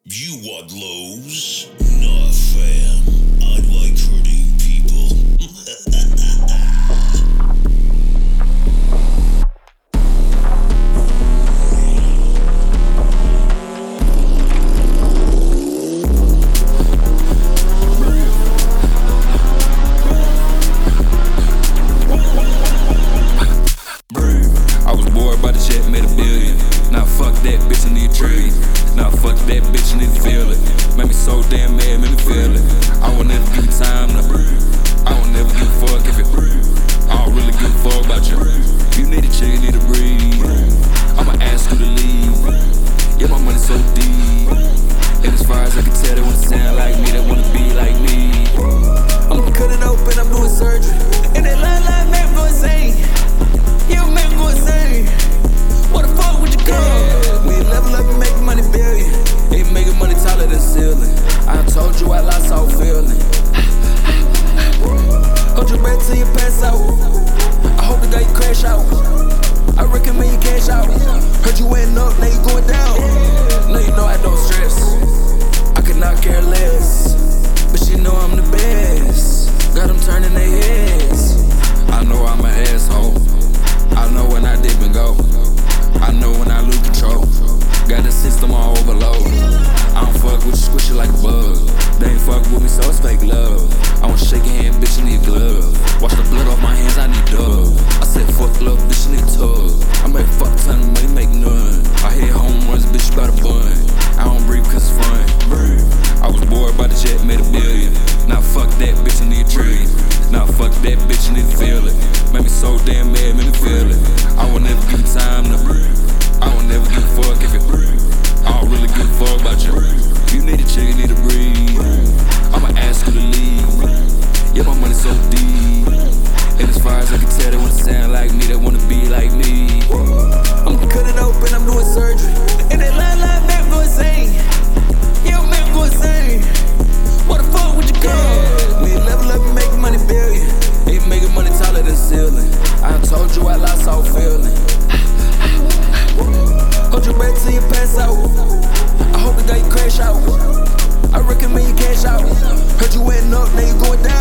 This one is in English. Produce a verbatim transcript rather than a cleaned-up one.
You want lows? Nah, fam. I like hurting people. I was bored by the check, made a billion. Now fuck that bitch, I need a trillion. Now fuck that bitch, I need to feel it. Made me so damn mad, made me feel it. I won't never give you time to breathe. I won't never give a fuck if it I don't really give a fuck about you. You need a chick, you need to breathe. I'ma ask you to leave. Yeah, my money so deep. And as far as I can tell, they wanna sound like me, they wanna be like me. I'ma cut it open, I'm doing surgery. And that line line make me go insane. Yeah, make me go insane. What the fuck would you come? We level up and make money billion. Ain't making money taller than ceiling. I told you I lost all feeling. Hold your breath till you pass out. I hope the day you crash out. I recommend you cash out. Heard you went up, now you going down. Now you know I don't stress. I could not care less. But she know I'm the best. Got them turning their heads. I know I'm an asshole. I know when I dip and go. I know when I lose control. Got the system on overload. I don't fuck with you, squish it like a bug. They ain't fuck with me, so it's fake love. I wanna shake your hand, bitch, I need a glove. Wash the blood off my hands, I need dub. I said fuck love, bitch, I need a tub. I make fuck ton of money, make none. I hit home runs, bitch, you better bun. I don't breathe cause it's fun. I was bored by the jet, made a billion. Now fuck that bitch, I need a trillion. Now fuck that bitch, I need to feel it. Made me so damn mad, made me feel it. I won't never give you time to breathe. I won't never give a fuck if it I don't really give a fuck about you. You need a chick, you need to breathe. I'ma ask you to leave. Yeah, my money so deep. And as far as I can tell, they wanna sound like me, they wanna be like me. I'ma cut it open, I'm doing surgery. And that line line make me go insane. Yeah, make me go insane. What the fuck would you come? We level up and make money billion. Ain't making money taller than ceiling. I told you I lost all feeling. Hold your breath till you pass out. I hope the day you crash out. I recommend you cash out. Heard you went up, now you going down.